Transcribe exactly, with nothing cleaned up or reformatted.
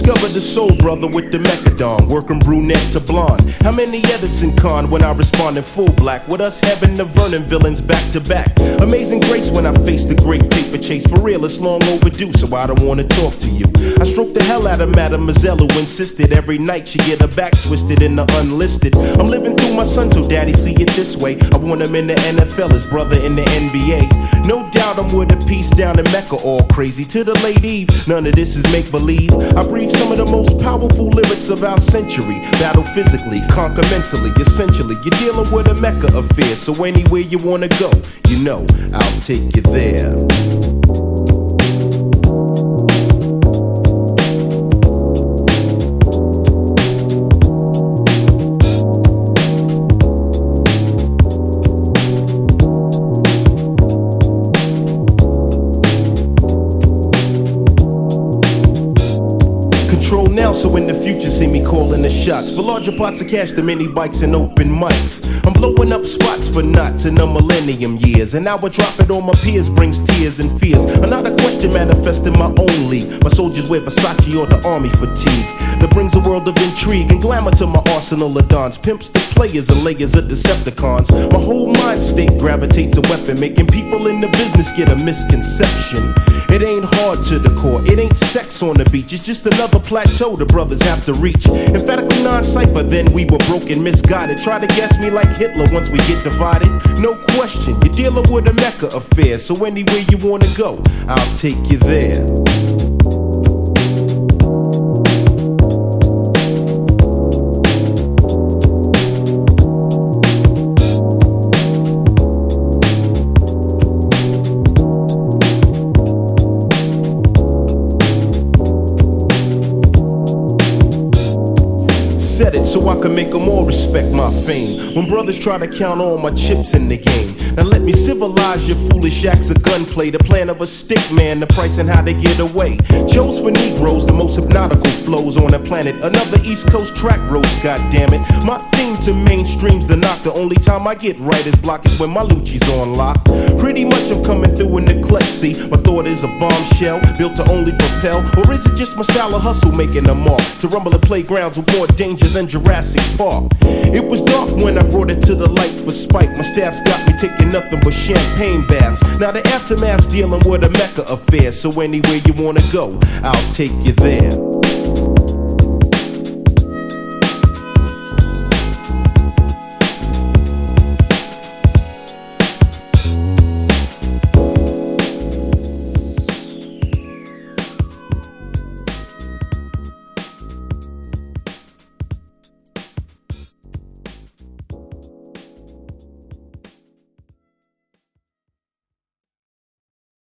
discovered the soul brother with the Mechadon, working brunette to blonde. How many Edison Con when I respond in full black, with us having the Vernon villains back to back. Amazing grace when I face the great paper chase. For real, it's long overdue, so I don't wanna talk to you. I stroked the hell out of Mademoiselle, who insisted every night she get her back twisted in the unlisted. I'm living through my son, so daddy see it this way. I want him in the N F L, his brother in the N B A. No doubt I'm with a piece down in Mecca, all crazy to the late Eve. None of this is make believe. I breathe some of the most powerful lyrics of our century. Battle physically, conquer mentally. Essentially, you're dealing with a Mecca affair. So anywhere you wanna go, you know I'll take you there. Now, so in the future, see me calling the shots for larger pots of cash, the mini bikes and open mics. I'm blowing up spots for knots in the millennium years, and now I drop it on my peers brings tears and fears. Another question manifesting my own league. My soldiers wear Versace or the army fatigue. That brings a world of intrigue and glamour to my arsenal of dons. Pimps the players and layers of Decepticons. My whole mind state gravitates a weapon, making people in the business get a misconception. It ain't hard to the core, it ain't sex on the beach. It's just another plateau the brothers have to reach. Emphatically non-cypher, then we were broken, misguided. Try to guess me like Hitler once we get divided. No question, you're dealing with a Mecca affair. So anywhere you wanna go, I'll take you there. It so I can make them all respect my fame. When brothers try to count all my chips in the game, now let me civilize your foolish acts of gunplay. The plan of a stick man, the price and how they get away. Chose for Negroes, the most hypnotical flows on the planet. Another East Coast track roast, goddammit. My theme to mainstream's the knock. The only time I get right is block is when my Lucci's on lock. Pretty much I'm coming through in the clutch, see. My thought is a bombshell, built to only propel. Or is it just my style of hustle making a mark? To rumble at playgrounds with more danger than Jurassic Park. It was dark when I brought it to the light for spite. My staff's got me taking nothing but champagne baths. Now the aftermath's dealing with a Mecca affair. So anywhere you wanna go, I'll take you there.